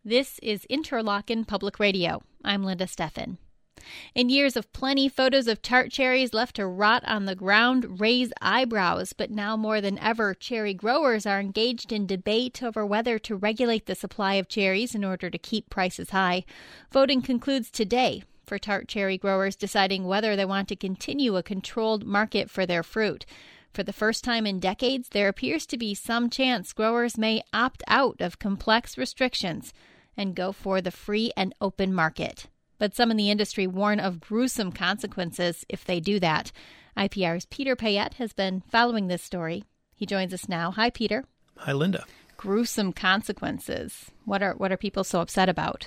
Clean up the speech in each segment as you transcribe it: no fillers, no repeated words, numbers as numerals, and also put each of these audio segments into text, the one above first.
This is Interlochen Public Radio. I'm Linda Steffen. In years of plenty, photos of tart cherries left to rot on the ground raise eyebrows, but now more than ever, cherry growers are engaged in debate over whether to regulate the supply of cherries in order to keep prices high. Voting concludes today for tart cherry growers deciding whether they want to continue a controlled market for their fruit. For the first time in decades, there appears to be some chance growers may opt out of complex restrictions and go for the free and open market. But some in the industry warn of gruesome consequences if they do that. IPR's Peter Payette has been following this story. He joins us now. Hi, Peter. Hi, Linda. Gruesome consequences. What are people so upset about?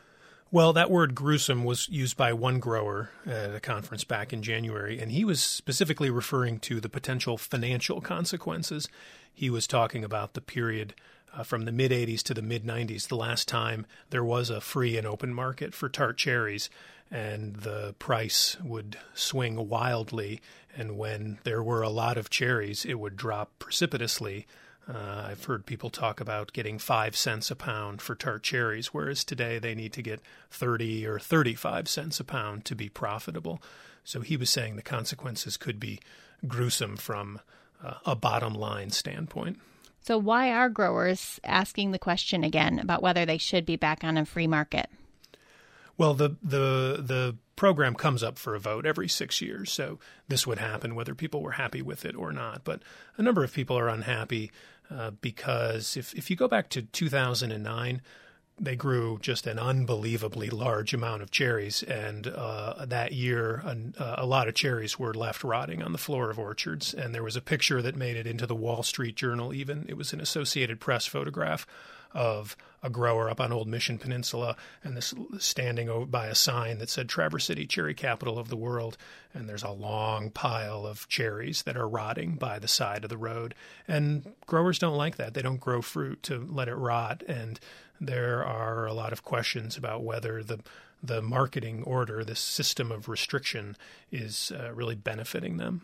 Well, that word gruesome was used by one grower at a conference back in January, and he was specifically referring to the potential financial consequences. He was talking about the period from the mid-'80s to the mid-'90s, the last time there was a free and open market for tart cherries, and the price would swing wildly, and when there were a lot of cherries, it would drop precipitously. I've heard people talk about getting 5 cents a pound for tart cherries, whereas today they need to get 30 or 35 cents a pound to be profitable. So he was saying the consequences could be gruesome from a bottom line standpoint. So why are growers asking the question again about whether they should be back on a free market? Well, the program comes up for a vote every 6 years, so this would happen whether people were happy with it or not. But a number of people are unhappy because if you go back to 2009, they grew just an unbelievably large amount of cherries, and that year a lot of cherries were left rotting on the floor of orchards, and there was a picture that made it into the Wall Street Journal even. It was an Associated Press photograph of a grower up on Old Mission Peninsula, and this standing by a sign that said Traverse City, cherry capital of the world, and there's a long pile of cherries that are rotting by the side of the road. And growers don't like that. They don't grow fruit to let it rot, and there are a lot of questions about whether the marketing order, this system of restriction, is really benefiting them.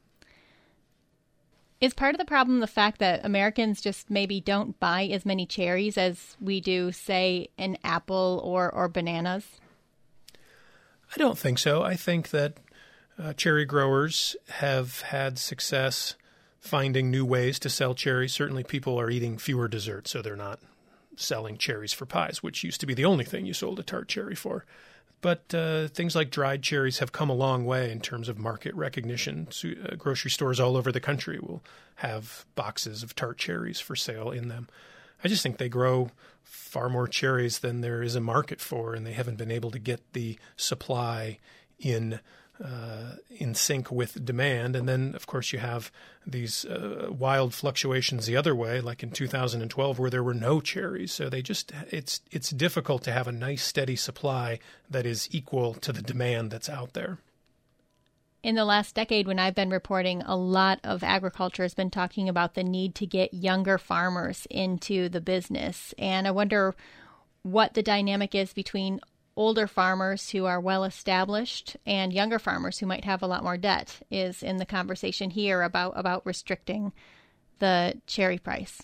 Is part of the problem the fact that Americans just maybe don't buy as many cherries as we do, say, an apple or bananas? I don't think so. I think that cherry growers have had success finding new ways to sell cherries. Certainly people are eating fewer desserts, so they're not selling cherries for pies, which used to be the only thing you sold a tart cherry for. But things like dried cherries have come a long way in terms of market recognition. So, grocery stores all over the country will have boxes of tart cherries for sale in them. I just think they grow far more cherries than there is a market for, and they haven't been able to get the supply in sync with demand. And then, of course, you have these wild fluctuations the other way, like in 2012, where there were no cherries. So it's difficult to have a nice, steady supply that is equal to the demand that's out there. In the last decade, when I've been reporting, a lot of agriculture has been talking about the need to get younger farmers into the business. And I wonder what the dynamic is between older farmers who are well established and younger farmers who might have a lot more debt is in the conversation here about restricting the cherry price.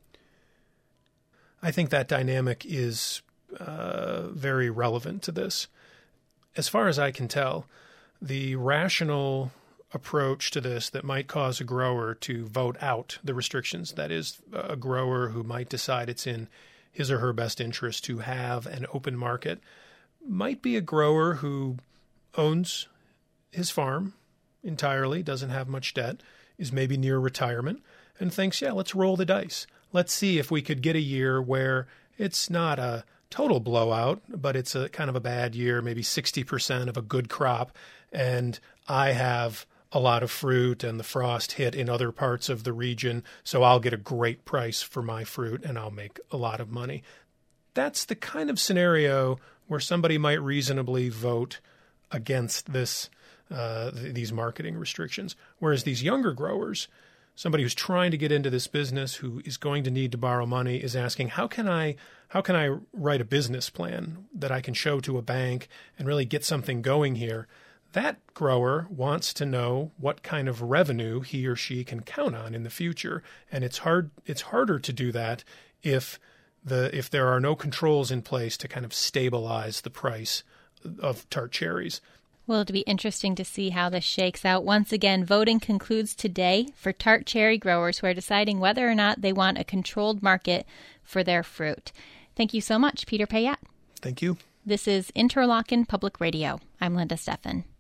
I think that dynamic is very relevant to this. As far as I can tell, the rational approach to this that might cause a grower to vote out the restrictions, that is, a grower who might decide it's in his or her best interest to have an open market, might be a grower who owns his farm entirely, doesn't have much debt, is maybe near retirement, and thinks, yeah, let's roll the dice. Let's see if we could get a year where it's not a total blowout, but it's a kind of a bad year, maybe 60% of a good crop, and I have a lot of fruit and the frost hit in other parts of the region, so I'll get a great price for my fruit and I'll make a lot of money. That's the kind of scenario where somebody might reasonably vote against these marketing restrictions. Whereas these younger growers, somebody who's trying to get into this business, who is going to need to borrow money, is asking, how can I write a business plan that I can show to a bank and really get something going here? That grower wants to know what kind of revenue he or she can count on in the future. And it's harder to do that if if there are no controls in place to kind of stabilize the price of tart cherries. Well, it'll be interesting to see how this shakes out. Once again, voting concludes today for tart cherry growers who are deciding whether or not they want a controlled market for their fruit. Thank you so much, Peter Payette. Thank you. This is Interlochen Public Radio. I'm Linda Steffen.